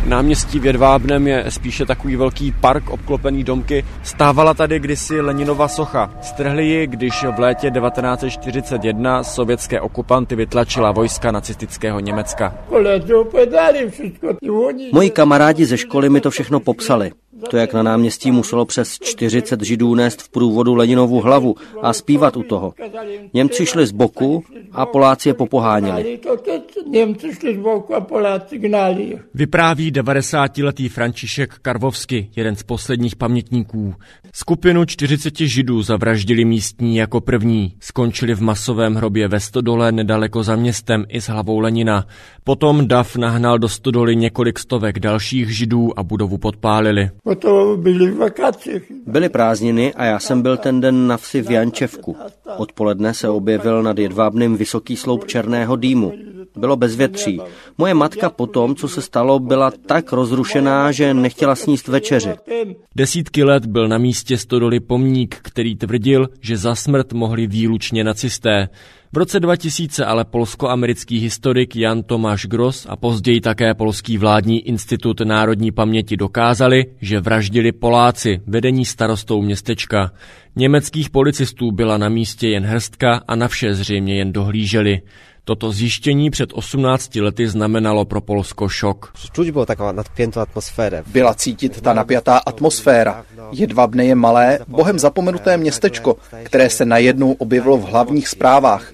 Náměstí v Jedvábnem je spíše takový velký park obklopený domky. Stávala tady kdysi Leninova socha. Strhli ji, když v létě 1941 sovětské okupanty vytlačila vojska nacistického Německa. Moji kamarádi ze školy mi to všechno popsali. To, jak na náměstí muselo přes 40 Židů nést v průvodu Leninovu hlavu a zpívat u toho. Němci šli z boku a Poláci je popoháněli. Vypráví 90letý František Karvovsky, jeden z posledních pamětníků. Skupinu 40 Židů zavraždili místní jako první. Skončili v masovém hrobě ve stodole nedaleko za městem i s hlavou Lenina. Potom dav nahnal do stodoly několik stovek dalších Židů a budovu podpálili. Byly prázdniny a já jsem byl ten den na vsi v Jančevku. Odpoledne se objevil nad Jedvábnem vysoký sloup černého dýmu. Bylo bezvětří. Moje matka potom, co se stalo, byla tak rozrušená, že nechtěla sníst večeři. Desítky let byl na místě stodoly pomník, který tvrdil, že za smrt mohli výlučně nacisté. V roce 2000 ale polsko-americký historik Jan Tomáš Gross a později také polský vládní institut národní paměti dokázali, že vraždili Poláci, vedení starostou městečka. Německých policistů byla na místě jen hrstka a na vše zřejmě jen dohlíželi. Toto zjištění před 18 lety znamenalo pro Polsko šok. Byla cítit ta napjatá atmosféra. Jedvábne je malé, bohem zapomenuté městečko, které se najednou objevilo v hlavních zprávách.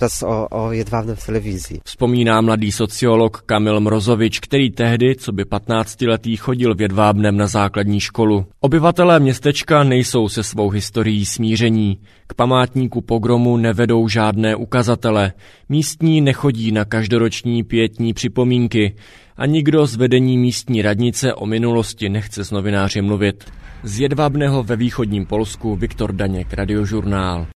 Vzpomíná mladý sociolog Kamil Mrozovič, který tehdy, co by 15letý, chodil v Jedvábnem na základní školu. Obyvatelé městečka nejsou se svou historií smíření. K památníku pogromu nevedou žádné ukazatele. Místní nechodí na každoroční pietní připomínky a nikdo z vedení místní radnice o minulosti nechce s novináři mluvit. Z Jedvábného ve východním Polsku Viktor Daněk, Radiožurnál.